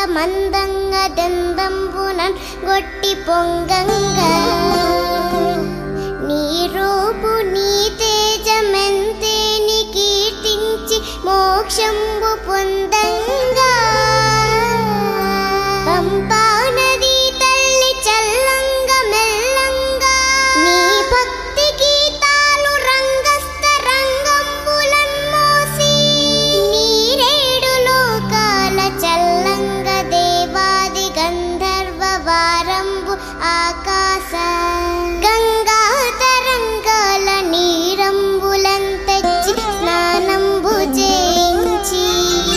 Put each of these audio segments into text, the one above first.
మందంగా దందంబునన్ గొట్టి పొంగంగా నీ రూపు నీ తేజమెంతే ని కీర్తించి మోక్షంబు పొందంగా పంపా నది తల్లి చల్లంగా మెల్లంగా నీ భక్తి గీతాలు రంగస్థ రంగంబులన్ మోసి నీరేడు లోకాల చల్లంగా దేవాది గంధర్వ వారంబు ఆకాశ గంగా తరంగాల నీరంబులన్ తెచ్చి స్నానంబు చేయించి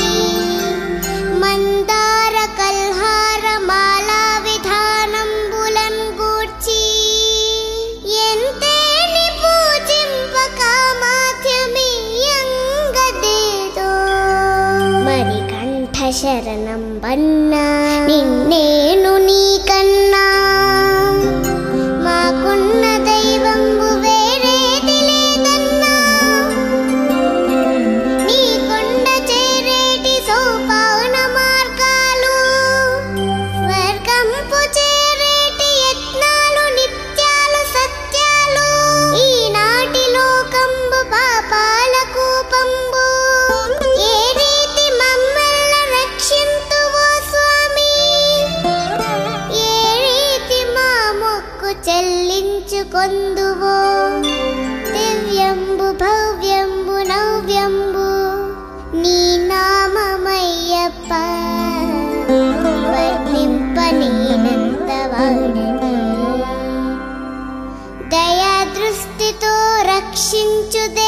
మందార కల్హార మాలా విధానంబులన్ గూర్చి ఎంతేని పూజింపక మాధ్యమీయంగదేదో మరి కంఠ శరణం బన్నా నిన్నేను నీకన్నా మాకున్న దైవంబు వేరేది లేదన్నా నీ కొండ చేరేటి సోపాన మార్గాలు స్వర్గంపు చేరేటి యత్నాలు నిత్యాలు సత్యాలు ఈనాటి లోకంబు పాపాల కూపంబు ఏ రీతి మమ్మెల్ల రక్షింతువో స్వామి ఏ రీతి మా మొక్కు చెల్లించుకొందువో దివ్యంబు భవ్యంబు నవ్యంబు నీ నామమయ్యప్ప వర్ణింపనేనంత వాడని దయా దృష్టితో రక్షించు